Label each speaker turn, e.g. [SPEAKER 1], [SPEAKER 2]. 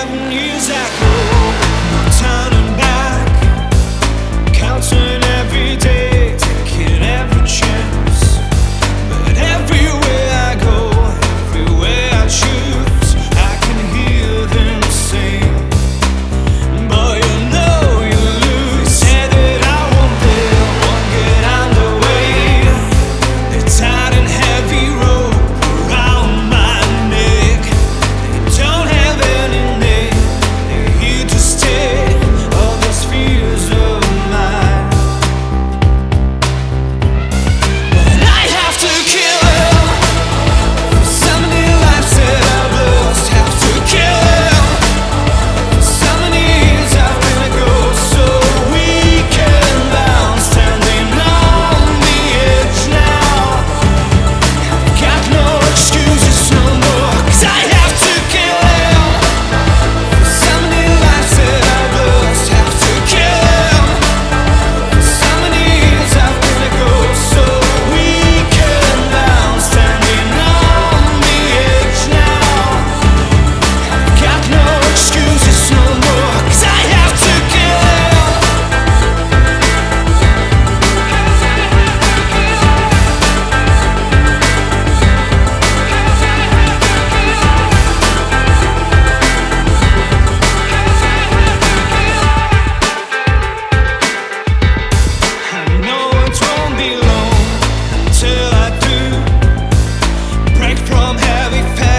[SPEAKER 1] years I go, no turning back, counting every day, taking every chance. But everywhere I go, everywhere I choose, I can hear them sing. Boy, you know you lose. Said that I won't build, won't get underway. They tied and heavy rope around my neck. They don't have any name, they're here to stay. All these fears of mine, but I have to kill them. So many lives that I've lost, have to kill them. So many years I've been a ghost, so weak and bound, standing on the edge now. Got no excuses no more, 'cause I have to kill them. So many lives that I've lost, have to kill them. So many years I've been a ghost, so weak and bound, standing on the edge now. Got no excuses no more, 'cause I have to kill them. I know it won't be long till I do break from heavy past.